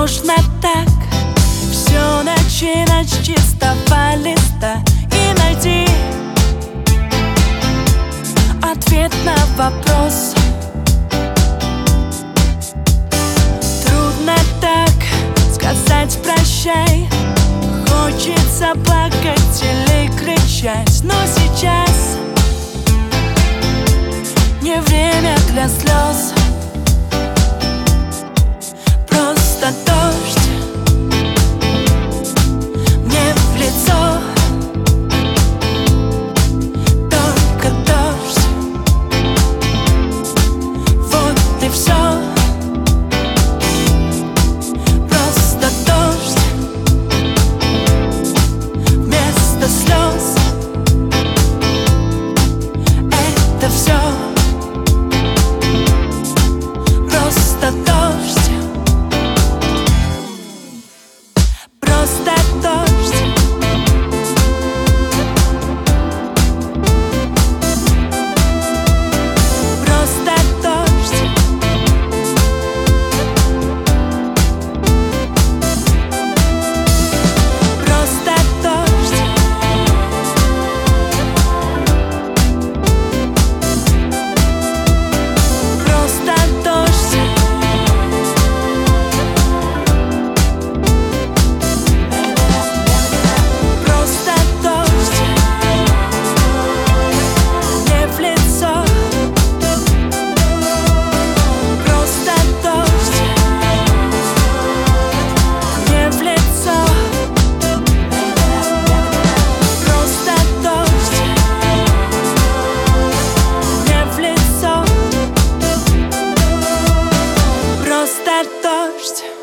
Можно так все начинать с чистого листа и найти ответ на вопрос. Трудно так сказать прощай, хочется плакать или кричать, но сейчас не время для слез. Просто дождь мне в лицо, только дождь, вот и все. Просто дождь вместо слез, это все. Просто дождь, просто дождь, просто дождь, просто дождь, просто дождь. Просто дождь мне в лицо, просто дождь мне в лицо, просто дождь мне в лицо, просто дождь.